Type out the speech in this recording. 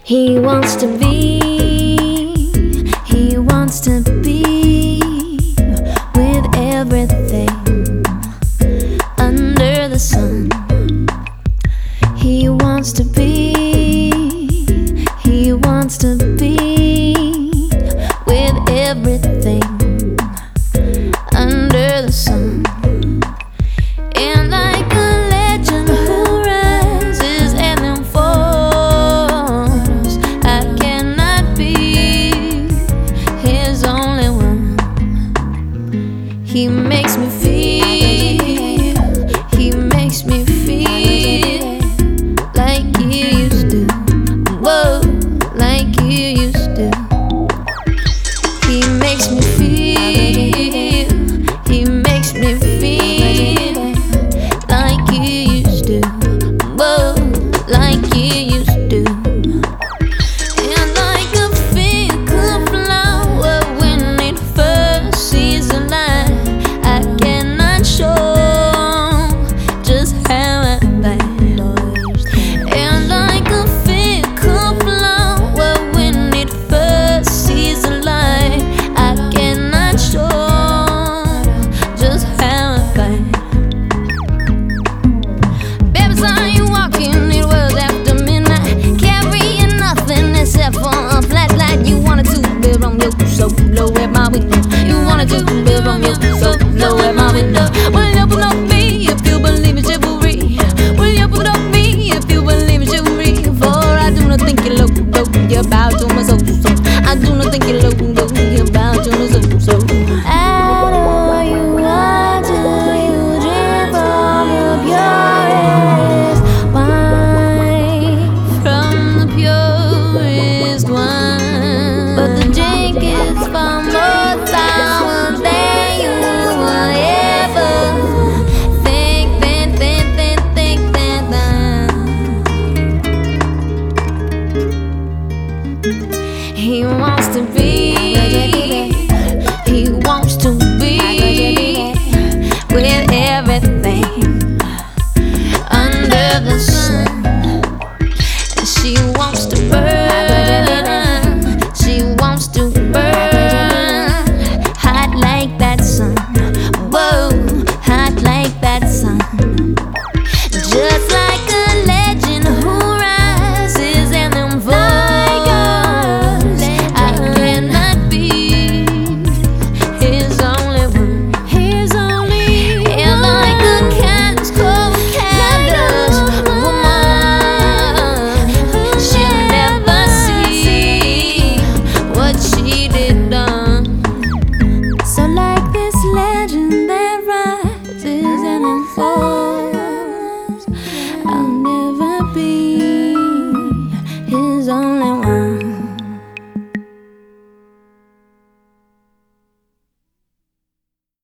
He wants to be with everything under the sun. He wants to be with everything under the sun. And like a legend who rises and then falls, I cannot be his only one. He makes me feel like he used to. Whoa, like he used to. He makes me feel like he used to. Whoa, like he used to. And like a fickle flower when it first sees the light, I cannot show just how I feel. And like a fickle flower when it first sees the light, I cannot show just how I feel. Baby, saw you walking, it was after midnight, carrying nothing except for a flashlight. You wanted to build on your solo at my window. You wanted to build on your solo at my window. Will you open up me if you believe in chivalry? Will you open up me if you believe in chivalry? For I do not think you're loco, you're about to my soul. I do not think you're loco, you're about to my soul. How do you drink from the purest wine? From the purest wine. But the drink is far more sour than you will ever think. He wants to be